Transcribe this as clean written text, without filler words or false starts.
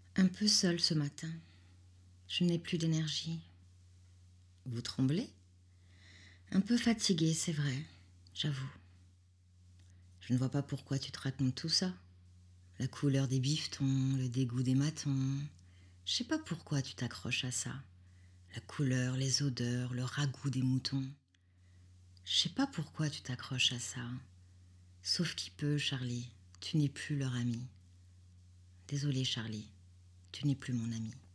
Un peu seule ce matin. Je n'ai plus d'énergie. Vous tremblez? Un peu fatiguée, c'est vrai, j'avoue. Je ne vois pas pourquoi tu te racontes tout ça. La couleur des bifetons, le dégoût des matons. Je sais pas pourquoi tu t'accroches à ça. La couleur, les odeurs, le ragoût des moutons. Je sais pas pourquoi tu t'accroches à ça. Sauf qui peut, Charlie, tu n'es plus leur ami. Désolée, Charlie, tu n'es plus mon ami.